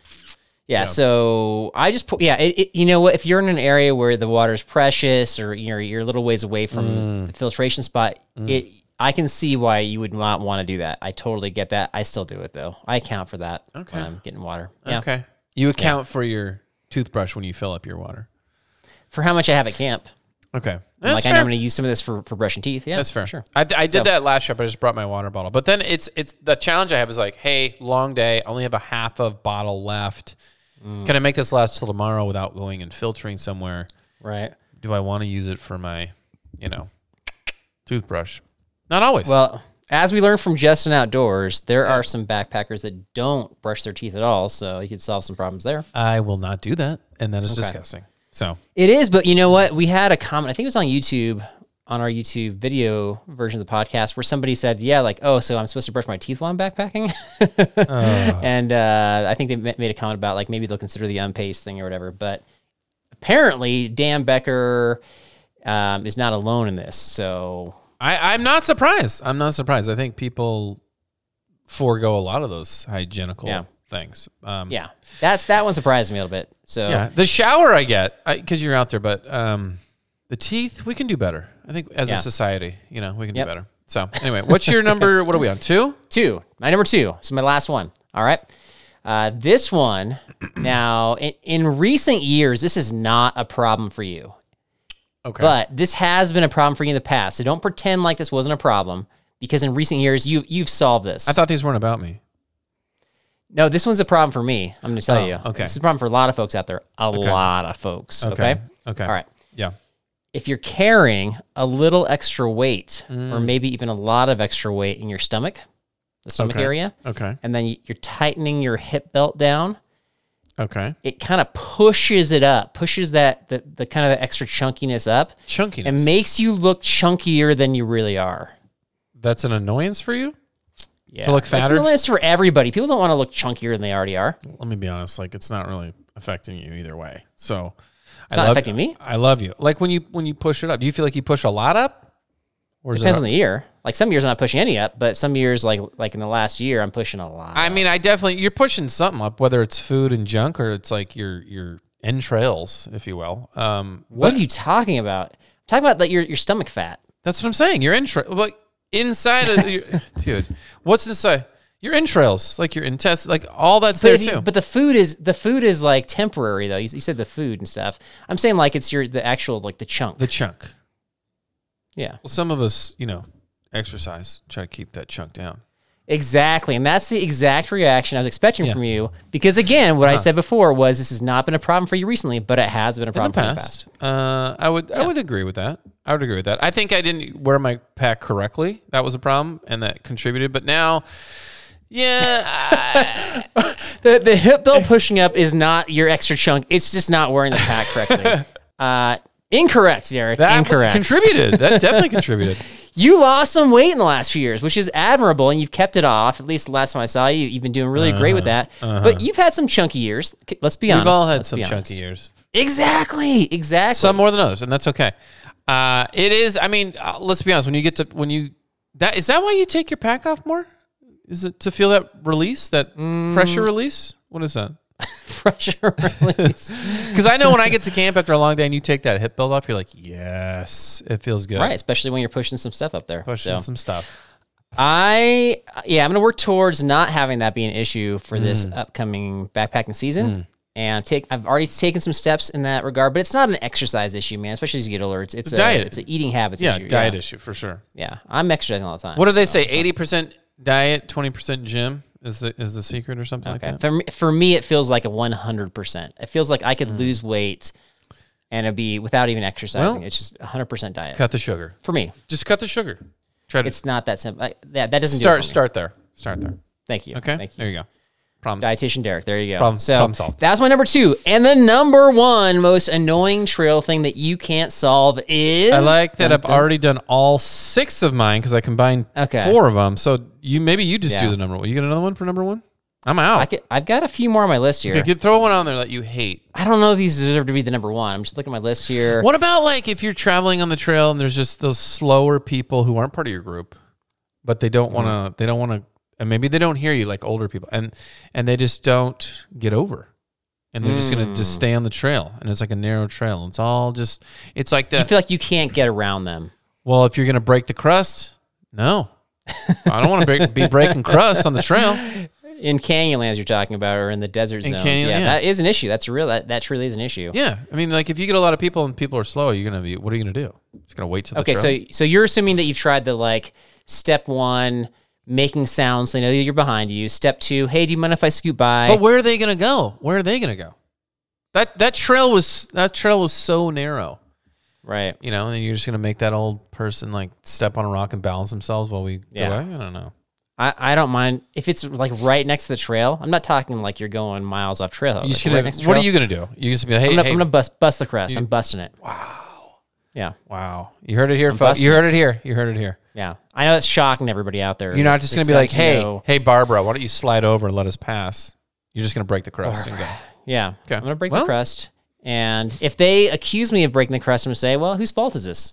So I just put, you know what? If you're in an area where the water is precious, or you're a little ways away from the filtration spot, I can see why you would not want to do that. I totally get that. I still do it though. I account for that when I'm getting water. Yeah. Okay. You account for your toothbrush when you fill up your water. For how much I have at camp. Okay. I know I'm going to use some of this for brushing teeth. Yeah, that's fair. Sure. I did that last trip. I just brought my water bottle. But then it's the challenge I have is like, hey, long day. I only have a half of bottle left. Can I make this last till tomorrow without going and filtering somewhere? Right. Do I want to use it for my, toothbrush? Not always. Well, as we learned from Justin Outdoors, there are some backpackers that don't brush their teeth at all, so you could solve some problems there. I will not do that, and that is disgusting. So it is, but you know what? We had a comment. I think it was on YouTube, on our YouTube video version of the podcast, where somebody said, "Yeah, like, oh, so I'm supposed to brush my teeth while I'm backpacking," and I think they made a comment about like maybe they'll consider the unpaced thing or whatever. But apparently, Dan Becker is not alone in this. So I'm not surprised. I think people forego a lot of those hygienical things. That one surprised me a little bit. So the shower I get because you're out there, but the teeth we can do better. I think as a society, we can do better. So anyway, what's your number? What are we on? 2? 2. My number 2. So my last one. All right. This one now in recent years, this is not a problem for you. Okay. But this has been a problem for you in the past. So don't pretend like this wasn't a problem, because in recent years, you've solved this. I thought these weren't about me. No, this one's a problem for me. I'm going to tell you. Okay. This is a problem for a lot of folks out there. A lot of folks. Okay. Okay. All right. Yeah. If you're carrying a little extra weight, or maybe even a lot of extra weight in your stomach, the stomach area, Okay. and then you're tightening your hip belt down, Okay. it kind of pushes it up, pushes that the kind of the extra chunkiness up, Chunkiness. and makes you look chunkier than you really are. That's an annoyance for you? Yeah. To look It's fatter? an list for everybody. People don't want to look chunkier than they already are. Let me be honest. Like, it's not really affecting you either way. So It's not affecting me. I love you. Like when you push it up, do you feel like you push a lot up? Or is Depends on the year. Like some years I'm not pushing any up, but some years like in the last year I'm pushing a lot. I mean, you're pushing something up, whether it's food and junk or it's like your entrails, if you will. What are you talking about? I'm talking about like your stomach fat. That's what I'm saying. Your like inside of your dude. What's inside? Your entrails, like your intestine, like all that's there too. But the food is like temporary though. You said the food and stuff. I'm saying like it's the actual like the chunk. The chunk. Yeah. Well, some of us, exercise, try to keep that chunk down. Exactly. And that's the exact reaction I was expecting from you. Because again, what I said before was this has not been a problem for you recently, but it has been a problem for you in the past. I would agree with that. I would agree with that. I think I didn't wear my pack correctly. That was a problem, and that contributed. But now, yeah. The hip belt pushing up is not your extra chunk. It's just not wearing the pack correctly. Incorrect, Derek. Incorrect. Contributed. That definitely contributed. You lost some weight in the last few years, which is admirable, and you've kept it off. At least the last time I saw you, you've been doing really great with that. But you've had some chunky years. Let's be honest. We've all had Let's some be honest. chunky years. Exactly. Some more than others, and that's okay. It is. I mean, let's be honest. Is that why you take your pack off more? Is it to feel that release, that pressure release? What is that? Pressure release. Because I know when I get to camp after a long day and you take that hip belt off, you're like, yes, it feels good. Right, especially when you're pushing some stuff up there. Pushing some stuff. I'm going to work towards not having that be an issue for this upcoming backpacking season. And I've already taken some steps in that regard, but it's not an exercise issue, man. Especially as you get older, it's a diet. It's an eating habits issue. Diet issue for sure. Yeah, I'm exercising all the time. What do they say? 80% diet, 20% gym is the secret or something like that? For me, it feels like a 100%. It feels like I could lose weight and it'd be without even exercising. It's just 100% diet. Cut the sugar. For me. Just cut the sugar. Try to. It's not that simple. That doesn't do it for me. Start there. Start there. Thank you. Okay. Thank you. There you go. Dietitian Derek. There you go. Problem solved. That's my number 2. And the number 1 most annoying trail thing that you can't solve is... I like that I've already done all 6 of mine because I combined 4 of them. So maybe you just do the number 1. You got another one for number 1? I'm out. I've got a few more on my list here. Okay, throw one on there that you hate. I don't know if these deserve to be the number 1. I'm just looking at my list here. What about like if you're traveling on the trail and there's just those slower people who aren't part of your group, but they don't want to, and maybe they don't hear you like older people, and they just don't get over, and they're just gonna just stay on the trail, and it's like a narrow trail. It's like that. You feel like you can't get around them. Well, if you're gonna break the crust, no, I don't want to be breaking crust on the trail. In Canyonlands, you're talking about, or in the desert zones. That is an issue. That's real. That truly is an issue. Yeah, I mean, like if you get a lot of people and people are slow, what are you gonna do? Just gonna wait till the trail? So you're assuming that you've tried the like step 1. Making sounds so they know you're behind you. Step 2, hey, do you mind if I scoot by? But where are they gonna go? That trail was so narrow, right? And then you're just gonna make that old person like step on a rock and balance themselves while we go by? I don't know. I don't mind if it's like right next to the trail. I'm not talking like you're going miles off trail. What are you gonna do? You just be like, I'm gonna bust the crest. I'm busting it. Wow. Yeah. Wow. You heard it here, folks. You heard it here. Yeah. I know that's shocking to everybody out there. You're not just going to be like, hey, Barbara, why don't you slide over and let us pass? You're just going to break the crust and go. Yeah. Okay. I'm going to break the crust. And if they accuse me of breaking the crust, I'm going to say, well, whose fault is this?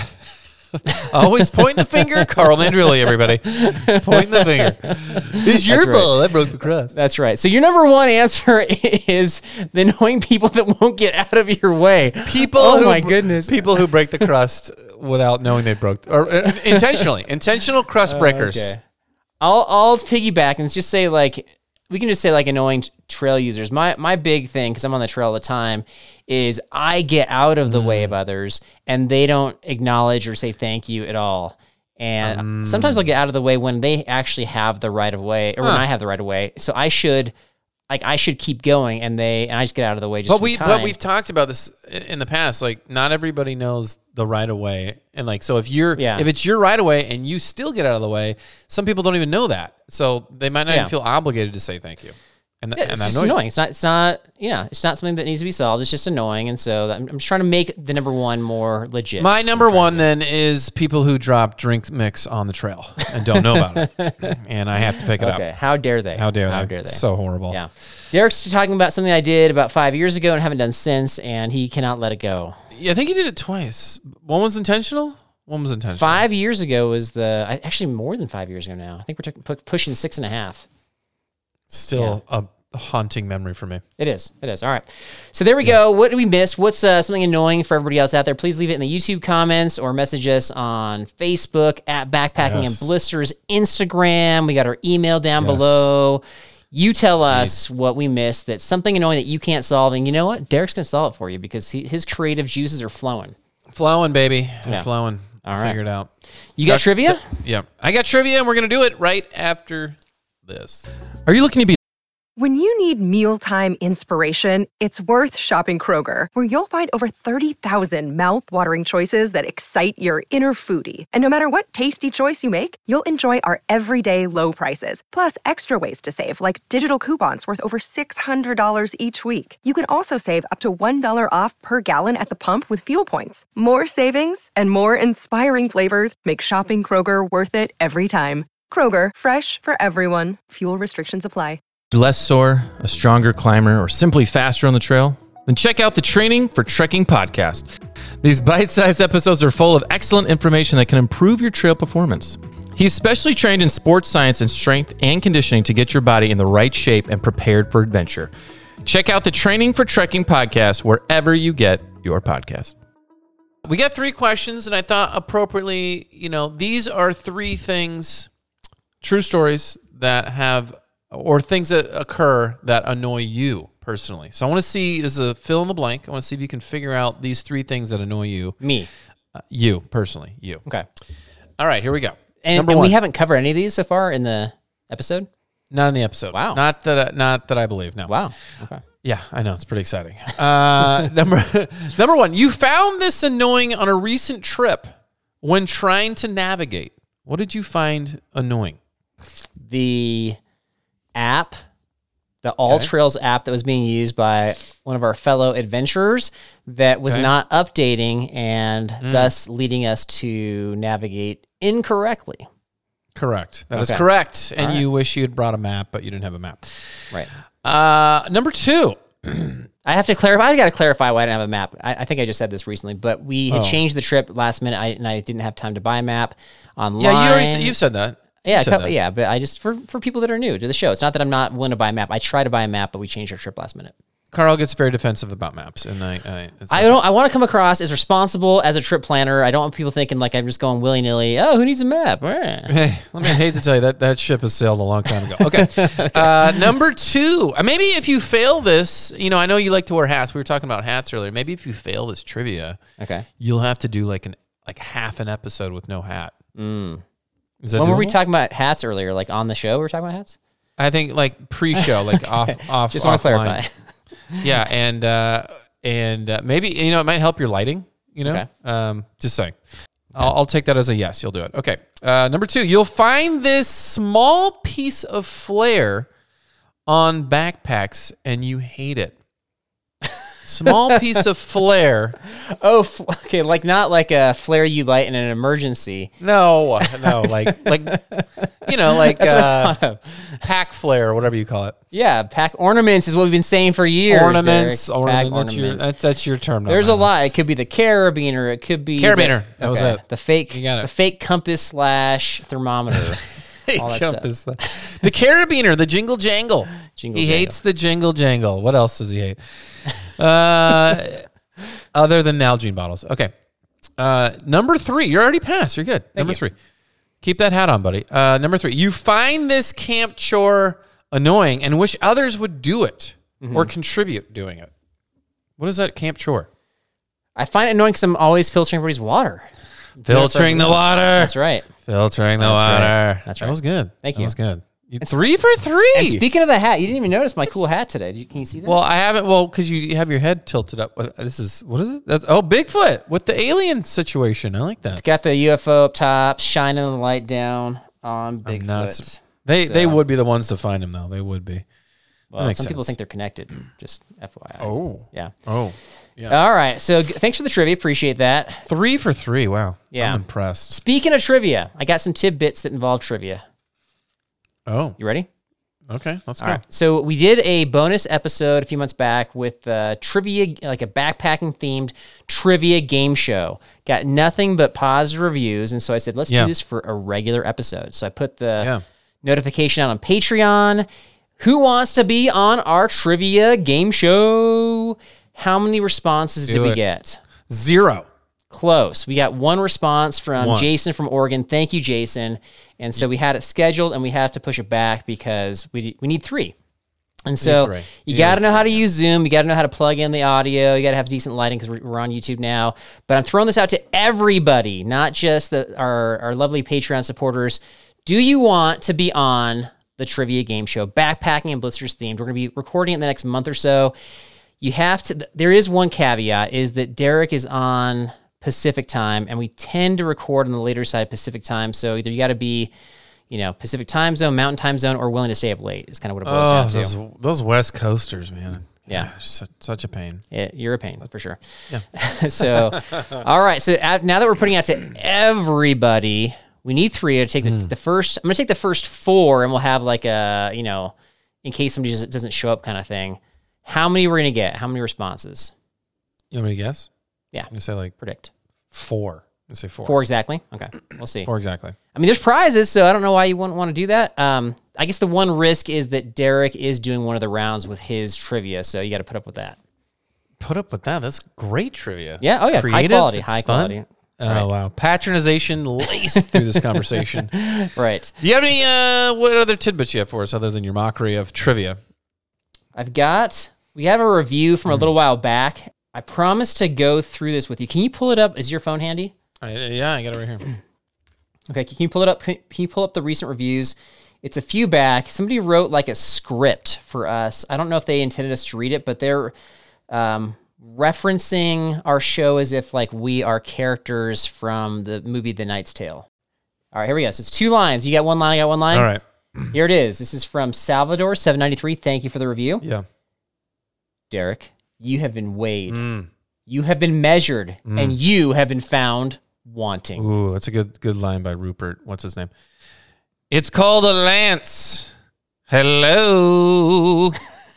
Always pointing the finger. Carl Mandrilli, everybody. Pointing the finger. It's your fault. I broke the crust. That's right. So your number 1 answer is the annoying people that won't get out of your way. My goodness. People who break the crust without knowing they broke, or intentionally. Intentional crust breakers. Okay. I'll piggyback and just say like, we can just say like annoying trail users. My big thing, because I'm on the trail all the time, is I get out of the way of others and they don't acknowledge or say thank you at all. And sometimes I'll get out of the way when they actually have the right of way, or when I have the right of way. So I should keep going, and I just get out of the way. But we've talked about this in the past. Like, not everybody knows the right of way, and like, so if it's your right of way and you still get out of the way, some people don't even know that, so they might not even feel obligated to say thank you. And it's just annoying. It's not something that needs to be solved. It's just annoying, and so I'm just trying to make the number one more legit. My number one then is people who drop drink mix on the trail and don't know about it, and I have to pick it up. How dare they? How dare they? It's so horrible. Yeah. Derek's talking about something I did about 5 years ago and haven't done since, and he cannot let it go. Yeah, I think he did it twice. One was intentional. 5 years ago was actually more than 5 years ago now. I think we're pushing 6.5. Still a haunting memory for me. It is. All right. So there we go. What did we miss? What's something annoying for everybody else out there? Please leave it in the YouTube comments or message us on Facebook at Backpacking and Blisters, Instagram. We got our email down below. You tell us what we missed, that's something annoying that you can't solve. And you know what? Derek's going to solve it for you because his creative juices are flowing. Flowing, baby. They're flowing. All right. Figure it out. You got trivia? Yeah. I got trivia, and we're going to do it right after this. Are you looking to be... When you need mealtime inspiration, it's worth shopping Kroger, where you'll find over 30,000 mouth-watering choices that excite your inner foodie. And no matter what tasty choice you make, you'll enjoy our everyday low prices, plus extra ways to save, like digital coupons worth over $600 each week. You can also save up to $1 off per gallon at the pump with fuel points. More savings and more inspiring flavors make shopping Kroger worth it every time. Kroger, fresh for everyone. Fuel restrictions apply. Less sore, a stronger climber, or simply faster on the trail? Then check out the Training for Trekking podcast. These bite-sized episodes are full of excellent information that can improve your trail performance. He's specially trained in sports science and strength and conditioning to get your body in the right shape and prepared for adventure. Check out the Training for Trekking podcast wherever you get your podcast. We got 3 questions, and I thought appropriately, these are 3 things, true stories that have... or things that occur that annoy you personally. So I want to see, this is a fill in the blank. I want to see if you can figure out these 3 things that annoy you. Me. You, personally. You. Okay. All right, here we go. And we haven't covered any of these so far in the episode? Not in the episode. Wow. Not that I believe, no. Wow. Okay. Yeah, I know. It's pretty exciting. Number 1, you found this annoying on a recent trip when trying to navigate. What did you find annoying? The app, the All Trails app that was being used by one of our fellow adventurers that was not updating and thus leading us to navigate incorrectly. Correct. That is correct. And you wish you had brought a map, but you didn't have a map. Right. Number 2. I have to clarify. I got to clarify why I didn't have a map. I think I just said this recently, but we had changed the trip last minute, and I didn't have time to buy a map online. Yeah, you've said that. Yeah, but I just for people that are new to the show, it's not that I'm not willing to buy a map. I try to buy a map, but we changed our trip last minute. Carl gets very defensive about maps, and I want to come across as responsible as a trip planner. I don't want people thinking like I'm just going willy nilly. Oh, who needs a map? Hey, I hate to tell you that ship has sailed a long time ago. Okay, Number 2. Maybe if you fail this, I know you like to wear hats. We were talking about hats earlier. Maybe if you fail this trivia, you'll have to do like half an episode with no hat. When were we talking about hats earlier? Like on the show, we were talking about hats? I think like pre-show, like off. Just want to clarify. Yeah, and maybe it might help your lighting. Just saying. I'll take that as a yes. You'll do it. Okay. Number 2, you'll find this small piece of flare on backpacks, and you hate it. Small piece of flare. Oh, okay. Like not like a flare you light in an emergency. No, like pack flare or whatever you call it. Yeah, pack ornaments is what we've been saying for years. Ornaments. Ornaments. That's your term. There's a lot. It could be the carabiner. It could be carabiner. That was it. The fake. You got it. The fake compass / thermometer. All that stuff. The carabiner, the jingle jangle. He hates the jingle jangle. What else does he hate? Other than Nalgene bottles. Okay. Number 3. You're already passed. You're good. Number 3. Keep that hat on, buddy. Number 3. You find this camp chore annoying and wish others would do it or contribute doing it? What is that camp chore? I find it annoying because I'm always filtering everybody's water. Filtering the water. That's right. Filtering the That's water. right. That's right. That was good. Thank That you. was good. 3 for 3. And speaking of the hat, you didn't even notice my cool hat today. Can you see that? Well, I haven't. Well, because you have your head tilted up. This is, what is it? That's Bigfoot with the alien situation. I like that. It's got the UFO up top, shining the light down on Bigfoot. They would be the ones to find him, though. They would be. Well, some people think they're connected. Just FYI. Oh. Yeah. Oh. Yeah. All right. So thanks for the trivia. Appreciate that. 3 for 3. Wow. Yeah. I'm impressed. Speaking of trivia, I got some tidbits that involve trivia. Oh. You ready? Okay. Let's go. All right. So we did a bonus episode a few months back with trivia, like a backpacking themed trivia game show. Got nothing but positive reviews. And so I said, let's do this for a regular episode. So I put the notification out on Patreon. Who wants to be on our trivia game show? How many responses did we get? 0. Close. We got 1 response from 1. Jason from Oregon. Thank you, Jason. And so we had it scheduled, and we have to push it back because we need 3. And so you got to know how to use Zoom. You got to know how to plug in the audio. You got to have decent lighting because we're on YouTube now. But I'm throwing this out to everybody, not just our lovely Patreon supporters. Do you want to be on the trivia game show, backpacking and blisters themed? We're going to be recording it in the next month or so. You have to. There is one caveat: is that Derek is on Pacific time, and we tend to record on the later side Pacific time. So either you got to be, Pacific time zone, Mountain time zone, or willing to stay up late. Is kind of what it boils down to. Those West Coasters, man. Yeah, such a pain. You're a pain for sure. Yeah. So, all right. So now that we're putting out to everybody, we need 3 to take the first. I'm going to take the first 4, and we'll have like a in case somebody just doesn't show up kind of thing. How many we're going to get? How many responses? You want me to guess? Yeah. I'm going to say like predict. 4. Let's say 4. 4 exactly? Okay. We'll see. 4 exactly. I mean, there's prizes, so I don't know why you wouldn't want to do that. I guess the one risk is that Derek is doing one of the rounds with his trivia, so you got to put up with that. Put up with that? That's great trivia. Yeah. It's Oh, yeah. creative. High quality. Oh, wow. Patronization laced through this conversation. Right. Do you have any, what other tidbits you have for us other than your mockery of trivia? We have a review from a little while back. I promised to go through this with you. Can you pull it up? Is your phone handy? Yeah, I got it right here. Okay, can you pull it up? Can you pull up the recent reviews? It's a few back. Somebody wrote like a script for us. I don't know if they intended us to read it, but they're referencing our show as if like we are characters from the movie The Knight's Tale. All right, here we go. So it's 2 lines. You got 1 line, I got 1 line? All right. Here it is. This is from Salvador793. Thank you for the review. Yeah. Derek, you have been weighed. You have been measured, and you have been found wanting. Ooh, that's a good line by Rupert. What's his name? It's called a lance. Hello.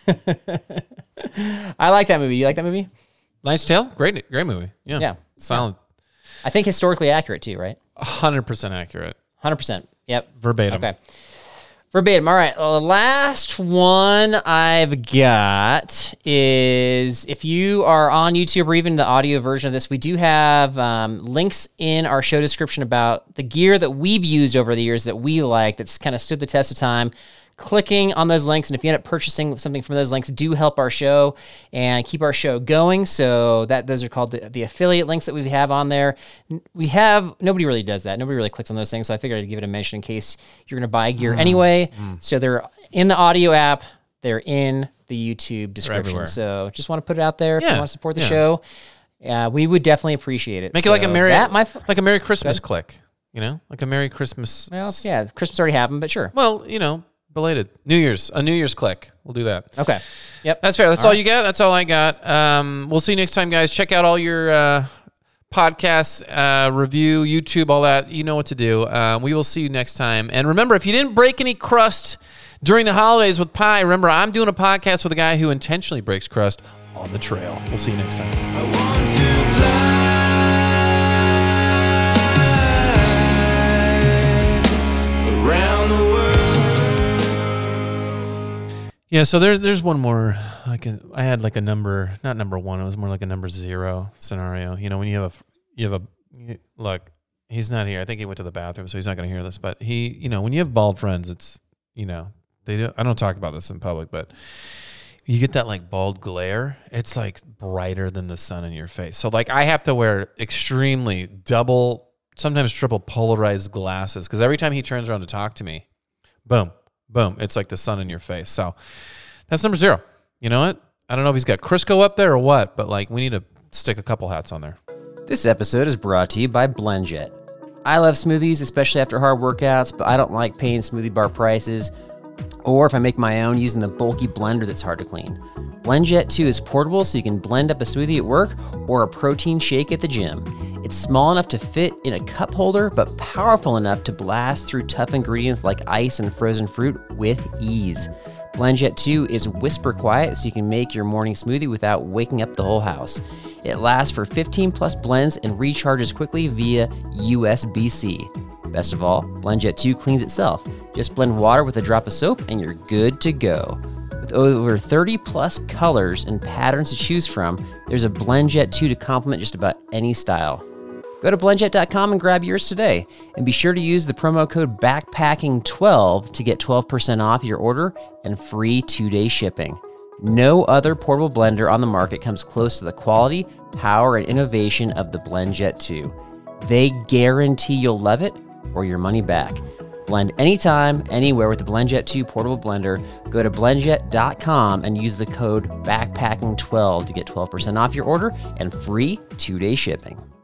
I like that movie. You like that movie? Knight's Tale? Great movie. Yeah. Yeah. Solid. I think historically accurate too, right? 100% accurate. 100%. Yep. Verbatim. Okay. Verbatim. All right. The last one I've got is if you are on YouTube or even the audio version of this, we do have links in our show description about the gear that we've used over the years that we like, that's kind of stood the test of time. Clicking on those links, and if you end up purchasing something from those links, do help our show and keep our show going. So those are called the affiliate links that we have on there. Nobody really does that. Nobody really clicks on those things. So I figured I'd give it a mention in case you're going to buy gear anyway. So they're in the audio app. They're in the YouTube description. So just want to put it out there if you want to support the show. We would definitely appreciate it. Make it like a Merry Christmas click. Like a Merry Christmas. Well, yeah, Christmas already happened, but sure. Well, belated. A New Year's click. We'll do that. Okay. Yep. That's fair. That's all you got. That's all I got. We'll see you next time, guys. Check out all your podcasts, review, YouTube, all that. You know what to do. We will see you next time. And remember, if you didn't break any crust during the holidays with pie, remember, I'm doing a podcast with a guy who intentionally breaks crust on the trail. We'll see you next time. I want to fly. Around the world. Yeah, so there's one more. I had like a number, not number 1. It was more like a number 0 scenario. When you have a look. He's not here. I think he went to the bathroom, so he's not going to hear this. But when you have bald friends, it's I don't talk about this in public, but you get that like bald glare. It's like brighter than the sun in your face. So like I have to wear extremely double, sometimes triple polarized glasses because every time he turns around to talk to me, boom, boom, it's like the sun in your face. So that's number 0. You know what? I don't know if he's got Crisco up there or what, but like we need to stick a couple hats on there. This episode is brought to you by BlendJet. I love smoothies, especially after hard workouts, but I don't like paying smoothie bar prices, or if I make my own using the bulky blender that's hard to clean. BlendJet 2 is portable, so you can blend up a smoothie at work or a protein shake at the gym. It's small enough to fit in a cup holder, but powerful enough to blast through tough ingredients like ice and frozen fruit with ease. BlendJet 2 is whisper quiet, so you can make your morning smoothie without waking up the whole house. It lasts for 15 plus blends and recharges quickly via USB-C. Best of all, BlendJet 2 cleans itself. Just blend water with a drop of soap and you're good to go. With over 30 plus colors and patterns to choose from, there's a BlendJet 2 to complement just about any style. Go to blendjet.com and grab yours today. And be sure to use the promo code BACKPACKING12 to get 12% off your order and free 2-day shipping. No other portable blender on the market comes close to the quality, power, and innovation of the BlendJet 2. They guarantee you'll love it or your money back. Blend anytime, anywhere with the BlendJet 2 portable blender. Go to blendjet.com and use the code BACKPACKING12 to get 12% off your order and free 2-day shipping.